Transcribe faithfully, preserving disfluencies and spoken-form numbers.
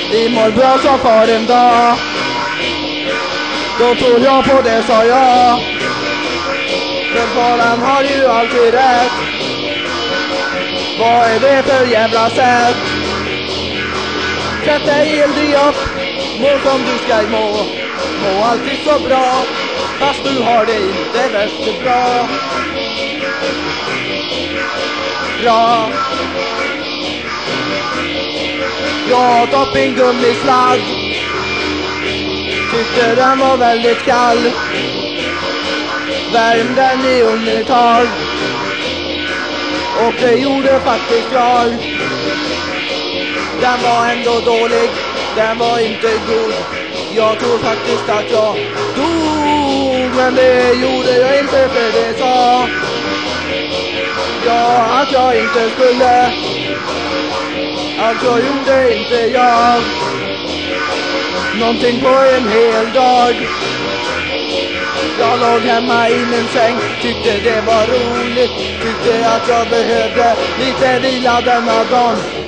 Vi mår bra som för en dag. Då tror jag på det, sa jag. Men faran har ju alltid rätt. Vad är det för jävla sätt? Sätt dig aldrig upp, må som du ska må. Må alltid så bra, fast du har det inte värst bra. Bra. Jag har tagit en gummisladd. Tyckte den var väldigt kall. Värm den i undertag. Och det gjorde faktiskt jag. Den var ändå dålig. Den var inte god. Jag tror faktiskt att jag dog. Men det gjorde jag inte, för det sa ja att jag inte skulle. Alltså gjorde inte jag någonting på en hel dag. Jag låg hemma i min säng, tyckte det var roligt. Tyckte att jag behövde lite vila denna dagen.